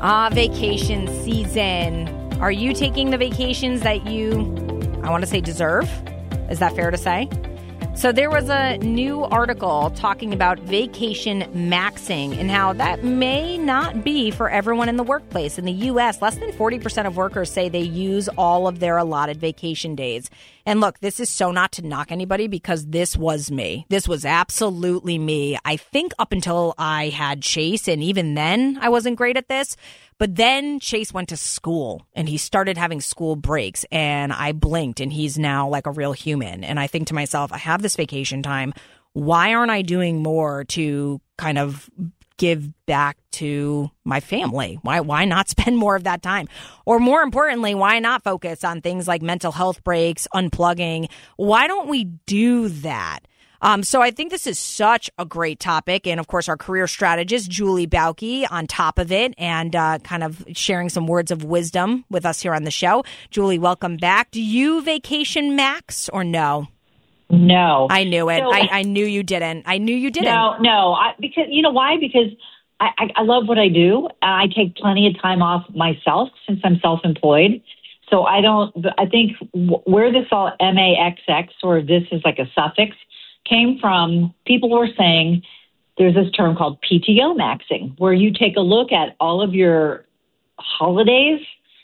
Vacation season. Are you taking the vacations that you, I want to say, deserve? Is that fair to say? So there was a new article talking about vacation maxing and how that may not be for everyone in the workplace. In the U.S., less than 40% of workers say they use all of their allotted vacation days. And look, this is so not to knock anybody because this was me. This was absolutely me. I think up until I had Chase, and even then I wasn't great at this. But then Chase went to school and he started having school breaks and I blinked and he's now like a real human. And I think to myself, I have this vacation time. Why aren't I doing more to kind of give back to my family? Why not spend more of that time? Or more importantly, why not focus on things like mental health breaks, unplugging? Why don't we do that? So I think this is such a great topic. And of course, our career strategist, Julie Bauke, on top of it and kind of sharing some words of wisdom with us here on the show. Julie, welcome back. Do you vacation max or no? No. I knew it. So, I knew you didn't. I knew you didn't. No. Because you know why? Because I love what I do. I take plenty of time off myself since I'm self-employed. So I think where this all MAXX or this is like a suffix came from, people were saying there's this term called PTO maxing, where you take a look at all of your holidays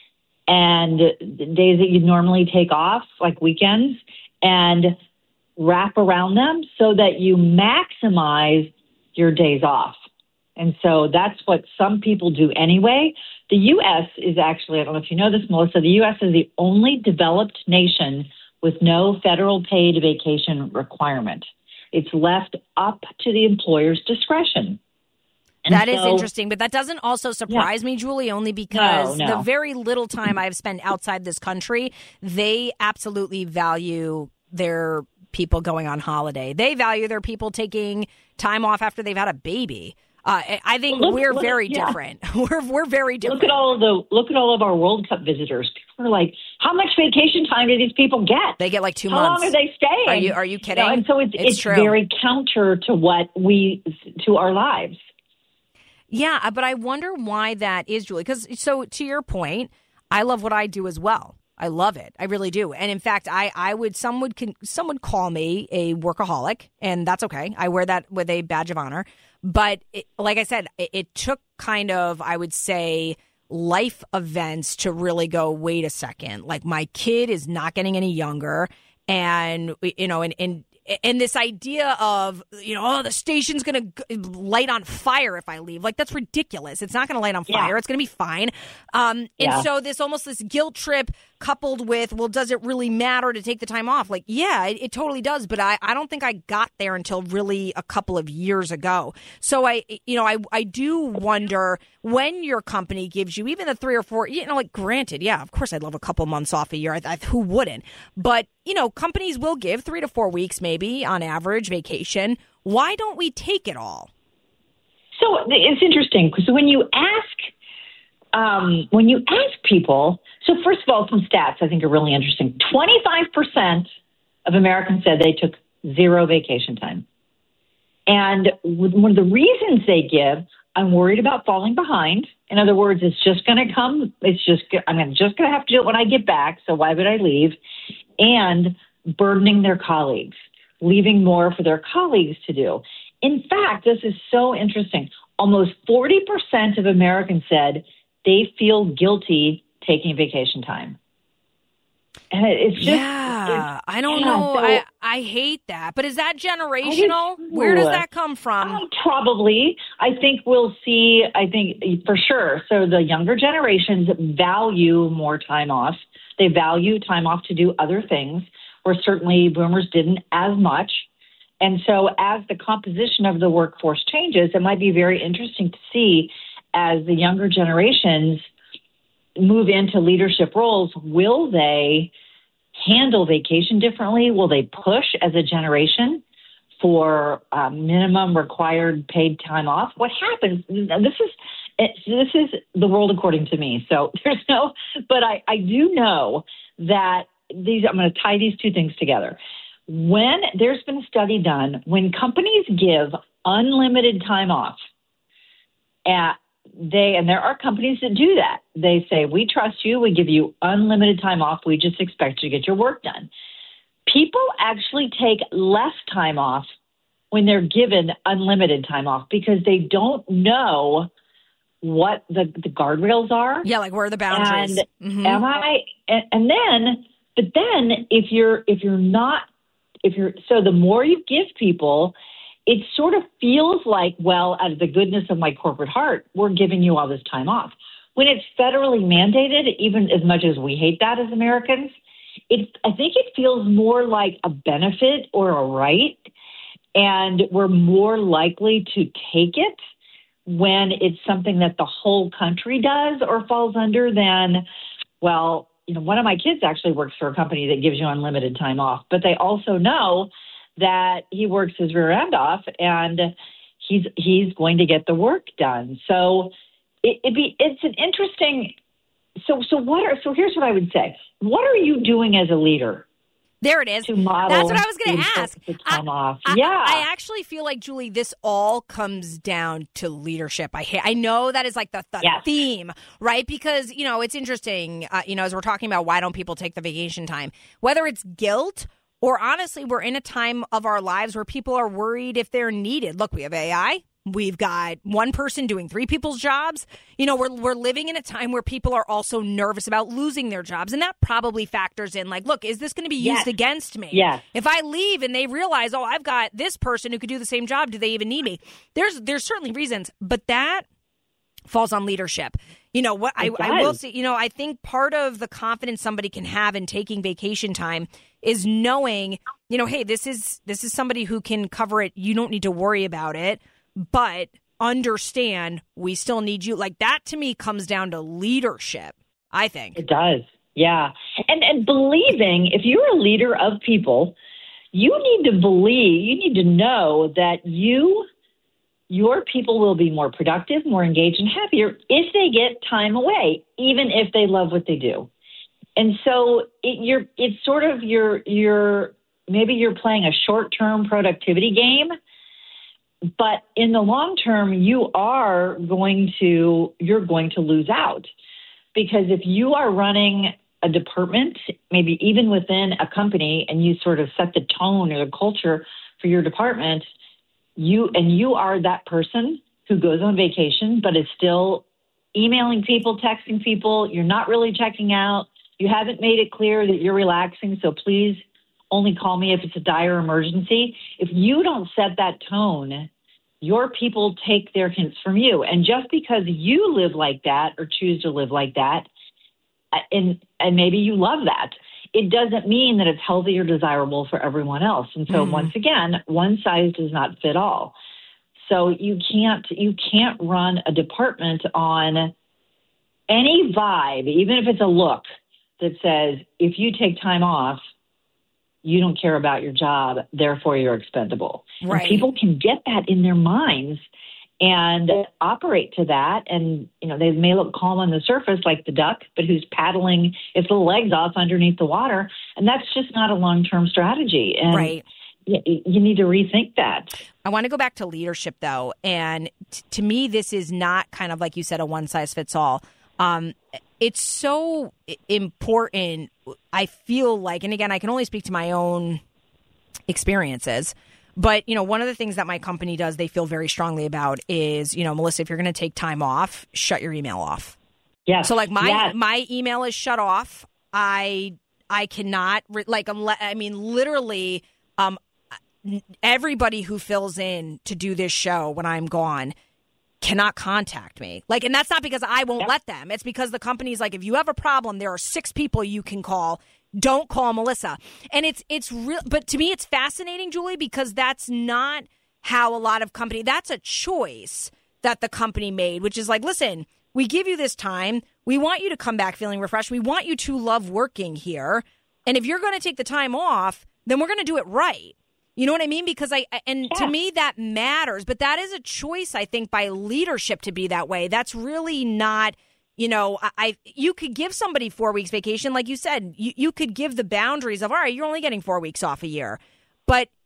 and days that you normally take off, like weekends, and wrap around them so that you maximize your days off. And so that's what some people do anyway. The U.S. is actually, I don't know if you know this, Melissa, the U.S. is the only developed nation with no federal paid vacation requirement. It's left up to the employer's discretion. And that is interesting, but that doesn't also surprise me, Julie, only because the very little time I've spent outside this country, they absolutely value their people going on holiday. They value their people taking time off after they've had a baby. I think we're very different. We're very different. Look at all of our World Cup visitors. People are like, how much vacation time do these people get? They get like 2 months. How long are they staying? Are you kidding? And so it's very counter to our lives. Yeah, but I wonder why that is, Julie. Because so to your point, I love what I do as well. I love it. I really do. And in fact, some would call me a workaholic, and that's okay. I wear that with a badge of honor. But like I said, it took kind of, I would say, life events to really go, wait a second, like my kid is not getting any younger. And, and this idea of, the station's going to light on fire if I leave. Like, that's ridiculous. It's not going to light on fire. It's going to be fine. And so this guilt trip coupled with, well, does it really matter to take the time off? Like, yeah, it totally does. But I don't think I got there until really a couple of years ago. So I do wonder when your company gives you even the 3 or 4, granted, yeah, of course I'd love a couple months off a year. Who wouldn't? But, companies will give 3 to 4 weeks maybe on average vacation. Why don't we take it all? So it's interesting because when you ask people, so first of all, some stats I think are really interesting. 25% of Americans said they took 0 vacation time. And one of the reasons they give, I'm worried about falling behind. In other words, it's just going to come. I'm just going to have to do it when I get back. So why would I leave? And burdening their colleagues, leaving more for their colleagues to do. In fact, this is so interesting. Almost 40% of Americans said they feel guilty taking vacation time. And it's just... Yeah, I don't know. So, I hate that. But is that generational? Where does that come from? Probably. I think we'll see, for sure. So the younger generations value more time off. They value time off to do other things, where certainly boomers didn't as much. And so as the composition of the workforce changes, it might be very interesting to see as the younger generations move into leadership roles, will they handle vacation differently? Will they push as a generation for minimum required paid time off? What happens? This is the world according to me. So but I do know that I'm going to tie these two things together. When there's been a study done, when companies give unlimited time off, and there are companies that do that. They say, we trust you. We give you unlimited time off. We just expect you to get your work done. People actually take less time off when they're given unlimited time off because they don't know what the guardrails are. Yeah, like where are the boundaries? And but then so the more you give people, it sort of feels like, well, out of the goodness of my corporate heart, we're giving you all this time off. When it's federally mandated, even as much as we hate that as Americans, I think it feels more like a benefit or a right, and we're more likely to take it when it's something that the whole country does or falls under than, well, one of my kids actually works for a company that gives you unlimited time off, but they also know that he works his rear end off and he's going to get the work done. So it's an interesting. So here's what I would say. What are you doing as a leader? There it is. To model That's what I was going to ask. I actually feel like, Julie, this all comes down to leadership. I know that is like the yes. theme, right? Because, it's interesting, as we're talking about why don't people take the vacation time, whether it's guilt or honestly, we're in a time of our lives where people are worried if they're needed. Look, we have AI. We've got one person doing three people's jobs. We're living in a time where people are also nervous about losing their jobs. And that probably factors in like, look, is this going to be used yes. against me? Yes. If I leave and they realize, oh, I've got this person who could do the same job, do they even need me? There's certainly reasons, but that falls on leadership. What I will say, I think part of the confidence somebody can have in taking vacation time is knowing, hey, this is somebody who can cover it. You don't need to worry about it. But understand we still need you. Like that to me comes down to leadership, I think. It does. Yeah. And believing, if you're a leader of people, you need to know that your people will be more productive, more engaged, and happier if they get time away, even if they love what they do. And so it's sort of maybe you're playing a short-term productivity game. But in the long term, you're going to lose out, because if you are running a department, maybe even within a company, and you sort of set the tone or the culture for your department, you are that person who goes on vacation, but is still emailing people, texting people. You're not really checking out. You haven't made it clear that you're relaxing. So please only call me if it's a dire emergency. If you don't set that tone, your people take their hints from you. And just because you live like that or choose to live like that, and maybe you love that, it doesn't mean that it's healthy or desirable for everyone else. And so once again, one size does not fit all. So you can't run a department on any vibe, even if it's a look that says, if you take time off, you don't care about your job, therefore you're expendable. Right. And people can get that in their minds and operate to that. And, they may look calm on the surface like the duck, but who's paddling its little legs off underneath the water. And that's just not a long-term strategy. And right. You need to rethink that. I want to go back to leadership, though. And to me, this is not kind of like you said, a one-size-fits-all. It's so important, I feel like, and again, I can only speak to my own experiences, but, one of the things that my company does, they feel very strongly about is, Melissa, if you're going to take time off, shut your email off. Yeah. So like my email is shut off. I cannot, literally, everybody who fills in to do this show when I'm gone cannot contact me. And that's not because I won't let them. It's because the company's like, if you have a problem, there are 6 people you can call. Don't call Melissa. And it's real. But to me, it's fascinating, Julie, because that's not how a lot of that's a choice that the company made, which is like, listen, we give you this time. We want you to come back feeling refreshed. We want you to love working here. And if you're going to take the time off, then we're going to do it right. You know what I mean? Because to me, that matters. But that is a choice, I think, by leadership to be that way. That's really not, you could give somebody 4 weeks vacation. Like you said, you could give the boundaries of, all right, you're only getting 4 weeks off a year. But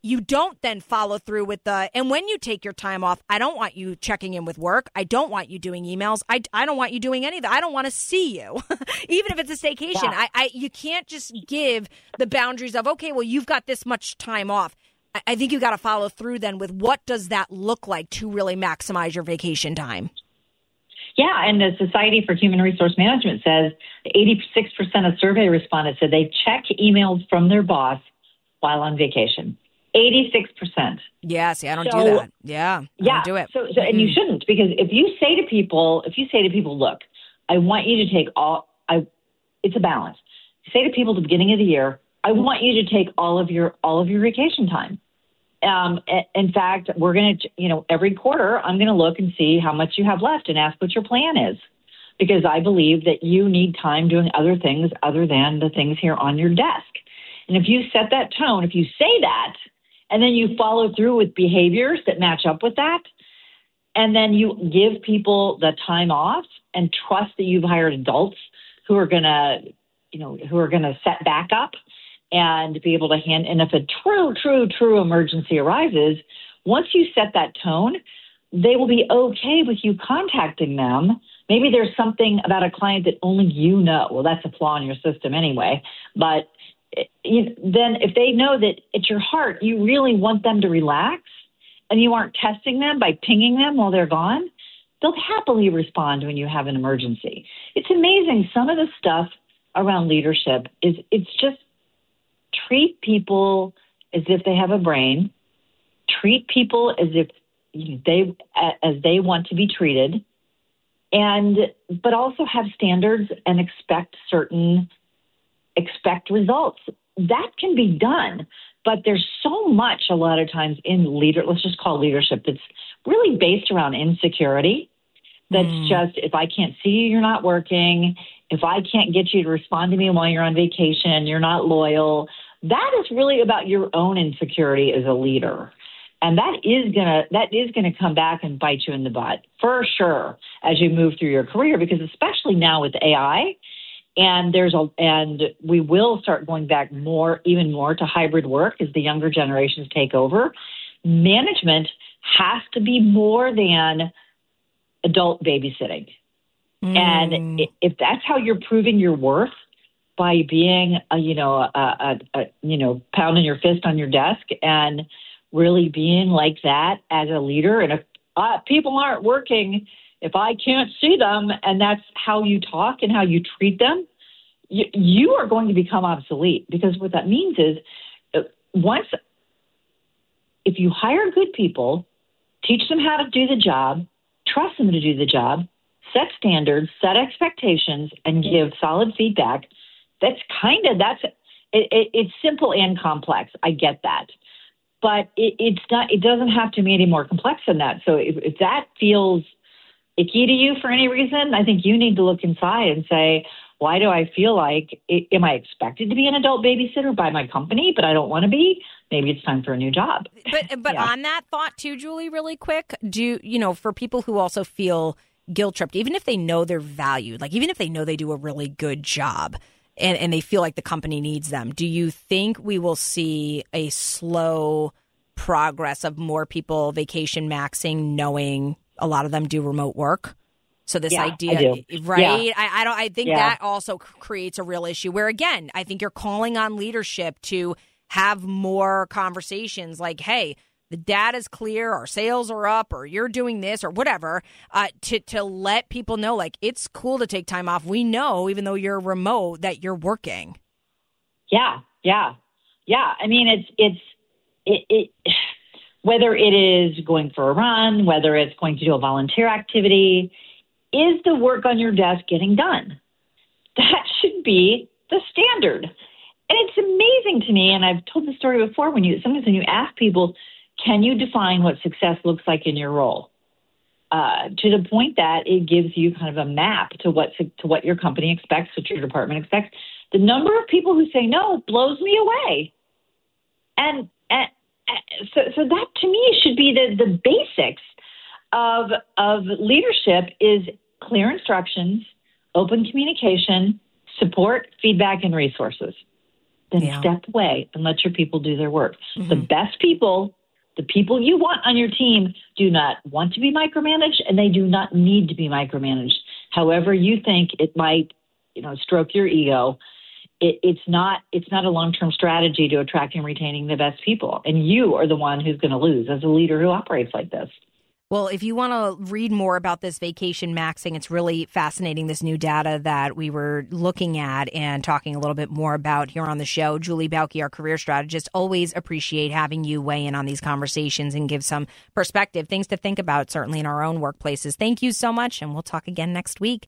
you don't then follow through with and when you take your time off, I don't want you checking in with work. I don't want you doing emails. I don't want you doing any of that. I don't want to see you, even if it's a staycation. Yeah. You can't just give the boundaries of, okay, well, you've got this much time off. I think you got to follow through then with what does that look like to really maximize your vacation time? Yeah, and the Society for Human Resource Management says 86% of survey respondents said they check emails from their boss while on vacation. 86%. Yeah, see, I don't do that. I don't do it. So and you shouldn't, because if you say to people, look, I want you to take it's a balance. Say to people at the beginning of the year, I want you to take all of your vacation time. In fact, we're going to, every quarter, I'm going to look and see how much you have left and ask what your plan is, because I believe that you need time doing other things other than the things here on your desk. And if you set that tone, if you say that, and then you follow through with behaviors that match up with that, and then you give people the time off and trust that you've hired adults who are going to set back up and be able to and if a true emergency arises, once you set that tone, they will be okay with you contacting them. Maybe there's something about a client that only you know. Well, that's a flaw in your system anyway. But then if they know that at your heart, you really want them to relax and you aren't testing them by pinging them while they're gone, they'll happily respond when you have an emergency. It's amazing. Some of the stuff around leadership it's just treat people as if they have a brain, treat people as if they want to be treated, but also have standards and expect results. That can be done, but there's so much a lot of times in let's just call leadership, that's really based around insecurity. That's just, if I can't see you, you're not working. If I can't get you to respond to me while you're on vacation, you're not loyal. That is really about your own insecurity as a leader. And that is gonna come back and bite you in the butt for sure as you move through your career, because especially now with AI, and we will start going back even more to hybrid work as the younger generations take over. Management has to be more than adult babysitting. And if that's how you're proving your worth, by being pounding your fist on your desk and really being like that as a leader, and if people aren't working, if I can't see them, and that's how you talk and how you treat them, you are going to become obsolete. Because what that means is, if you hire good people, teach them how to do the job, trust them to do the job, set standards, set expectations, and give solid feedback, it's simple and complex. I get that. But it doesn't have to be any more complex than that. So if that feels icky to you for any reason, I think you need to look inside and say, why do I feel like, am I expected to be an adult babysitter by my company, but I don't want to be? Maybe it's time for a new job. But yeah. On that thought too, Julie, really quick, for people who also feel guilt tripped, even if they know they're valued, like even if they know they do a really good job, and they feel like the company needs them, do you think we will see a slow progress of more people vacation maxing, knowing a lot of them do remote work? So this idea, right? Yeah. I think that also creates a real issue where, again, I think you're calling on leadership to have more conversations like, hey, the data's clear, our sales are up, or you're doing this or whatever, to let people know, like, it's cool to take time off. We know, even though you're remote, that you're working. Yeah. I mean, it's whether it is going for a run, whether it's going to do a volunteer activity, is the work on your desk getting done? That should be the standard. And it's amazing to me, and I've told the story before, sometimes when you ask people, can you define what success looks like in your role? To the point that it gives you kind of a map to what your company expects, what your department expects. The number of people who say no blows me away. And so that to me should be the basics of leadership is clear instructions, open communication, support, feedback, and resources. then step away and let your people do their work. The best people, the people you want on your team, do not want to be micromanaged, and they do not need to be micromanaged. However you think it might, stroke your ego, it's not a long-term strategy to attract and retaining the best people. And you are the one who's going to lose as a leader who operates like this. Well, if you want to read more about this vacation maxing, it's really fascinating, this new data that we were looking at and talking a little bit more about here on the show. Julie Bauke, our career strategist, always appreciate having you weigh in on these conversations and give some perspective, things to think about, certainly in our own workplaces. Thank you so much, and we'll talk again next week.